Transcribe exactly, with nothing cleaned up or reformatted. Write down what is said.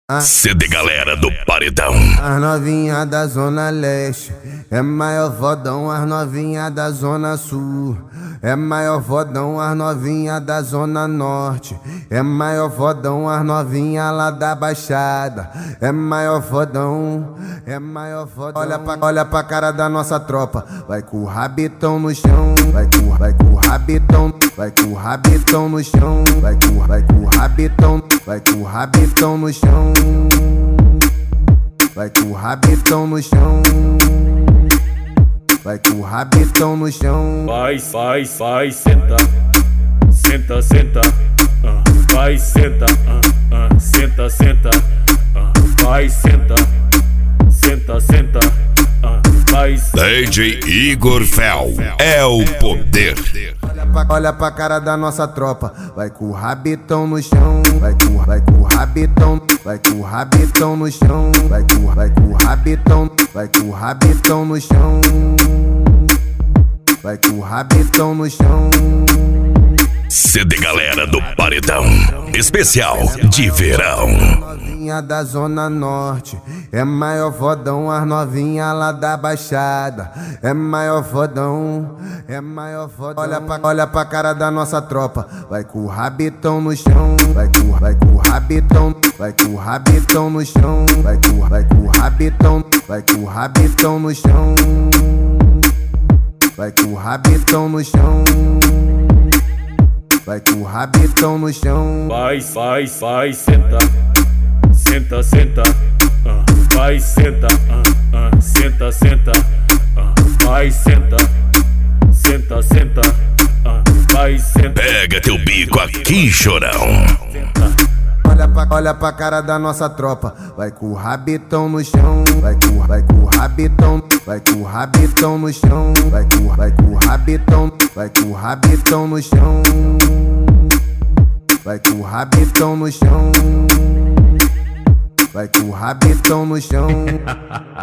C D Galera do Paredão. As novinha da Zona Leste é maior fodão, as novinha da Zona Sul é maior fodão, as novinha da Zona Norte é maior fodão, as novinha lá da Baixada é maior fodão, é maior fodão. Olha pra, olha pra cara da nossa tropa, vai com o rabitão no chão, vai com, vai com o rabitão, vai com o rabitão no chão, vai com, vai com o rabitão, vai com o rabitão no chão. Vai com o rabitão no chão. Vai com o rabitão no chão. Vai, vai, vai, senta. Senta, senta. Uh, vai, senta. Uh, uh, senta, senta. Uh, vai, senta. Senta, senta. Uh, vai, senta. D J Igor Fel é o poder. Olha pra, olha pra cara da nossa tropa, vai com o rabitão no chão, vai com, vai com o rabitão, vai com o rabitão no chão, vai com, vai com o rabitão, vai com o rabitão no chão, vai com o rabitão no chão. C D Galera do Paredão, especial de verão. Novinha da Zona Norte é maior fodão, as novinha lá da Baixada é maior fodão, é maior fodão. Olha pra, olha pra cara da nossa tropa, vai com o rabitão no chão, vai com, vai com o rabitão, vai com o rabitão no chão, vai com, vai com o rabitão, vai com o rabitão no chão, vai com o rabitão no chão. Vai com o rabitão no chão. Vai, vai, vai, senta. Senta, senta. Uh, vai, senta. Uh, uh, senta, senta. Uh, vai, senta. Senta, senta. Uh, vai, senta. Pega teu bico aqui, chorão. Olha pra, olha pra cara da nossa tropa, vai com o rabitão no chão, vai com, vai com o rabitão, vai com o rabitão no chão, vai com, vai com o rabitão, vai com o rabitão no chão, vai com o rabitão no chão, vai com o rabitão no chão.